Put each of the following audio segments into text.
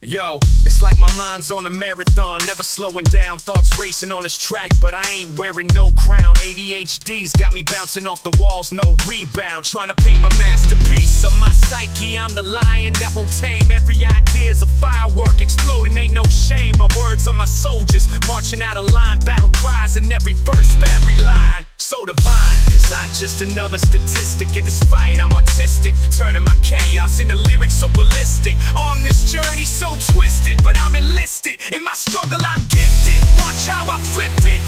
Yo, it's like my mind's on a marathon, never slowing down. Thoughts racing on this track, but I ain't wearing no crown. ADHD's got me bouncing off the walls, no rebound. Trying to paint my masterpiece of my psyche. I'm the lion that won't tame. Every idea's a firework exploding, ain't no shame. My words are my soldiers, marching out of line. Battle cries in every verse, every line. So divine, it's not just another statistic. In this fight, I'm artistic, turning my chaos into lyrics so ballistic. On this journey so twisted, but I'm enlisted. In my struggle, I'm gifted. Watch how I flip it.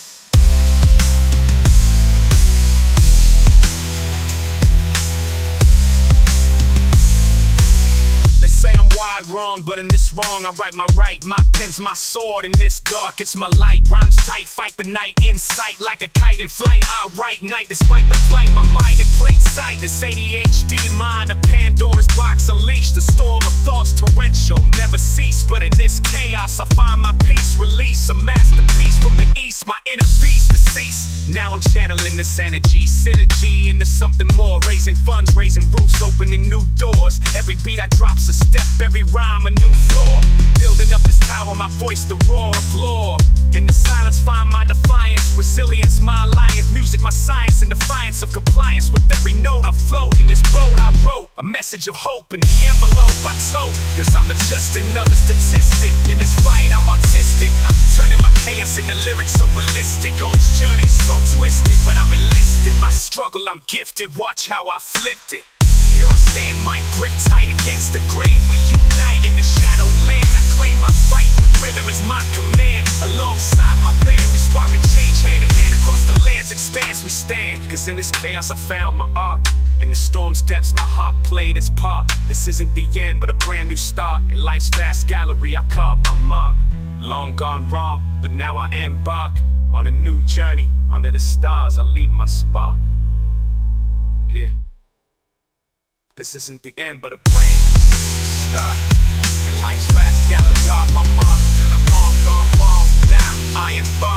They say I'm wide wrong, but in this wrong I write my right. My pen's my sword, in this dark it's my light. Rhymes tight, fight the night in sight. Like a kite in flight, I write night despite the flight. My mind in plain sight. This ADHD mind, a Pandora's box unleashed. The storm of thoughts torrential, never cease. But in this chaos I find my peace. Release a masterpiece from the east. My inner beast deceased. Now I'm channeling this energy, synergy into something more. Raising funds, raising roofs, opening new doors. Every beat I drop's a step, every rhyme a new floor. Building up this tower, my voice the roar of lore. In the silence find my defiance, resilience my alliance. Music my science, in defiance of compliance. With every note I float, in this boat I wrote a message of hope in the envelope I told. Cause I'm just another statistic. In this fight I'm artistic, I'm turning my chaos into lyrics so ballistic. On this journey so twisted, but I'm enlisted. My struggle I'm gifted, watch how I flipped it. Here I stand, my grip tight against the grain. We unite in the shadow land. I claim my fight, rhythm is my command. Alongside my band, we spark and change hand in hand. Across the land's expanse we stand. Cause in this chaos I found my art. In the storm's depths my heart played its part. This isn't the end but a brand new start. In life's vast gallery I carve my mark. Long gone wrong, but now I embark on a new journey. Under the stars I leave my spot. Yeah. This isn't the end but a brand start. In life's vast gallery I carve my mark. And I'm long gone wrong, now I embark